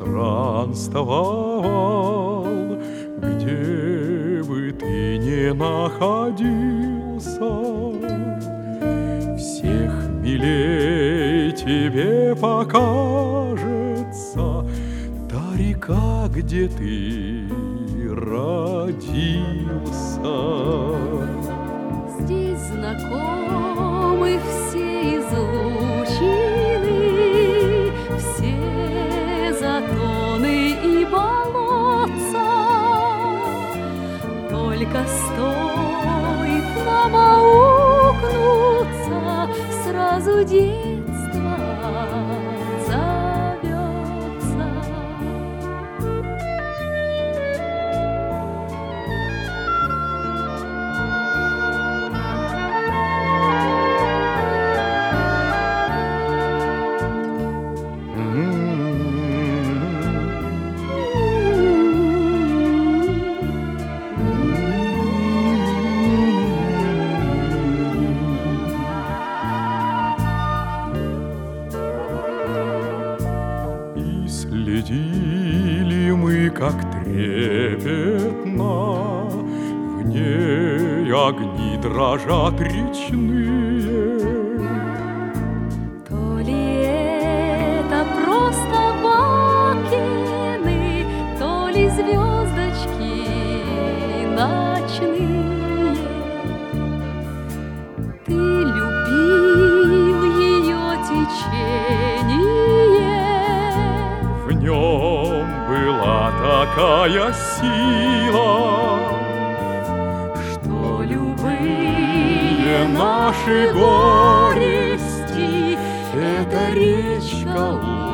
странствовал, где бы ты ни находился, всех милей тебе покажется та река, где ты родился. Здесь знакомы все излучины, все затоны и болотца. Только стоит нам аукнуться, сразу детство зовется. Следили мы, как трепетно в ней огни дрожат речные. То ли это просто бакены, то ли звездочки ночные. Ты любил ее течение, В нем была такая сила, что любые наши горести эта речка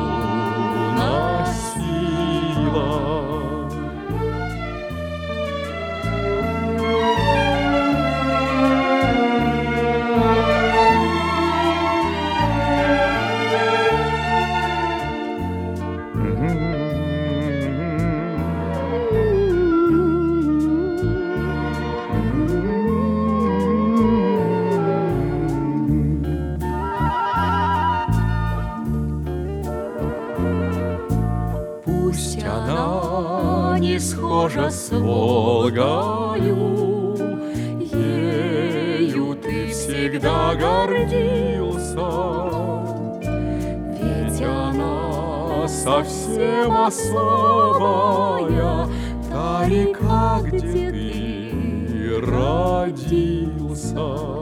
уносила. Пусть она не схожа с Волгою, ею ты всегда гордился, ведь она совсем особая, та река, где ты родился.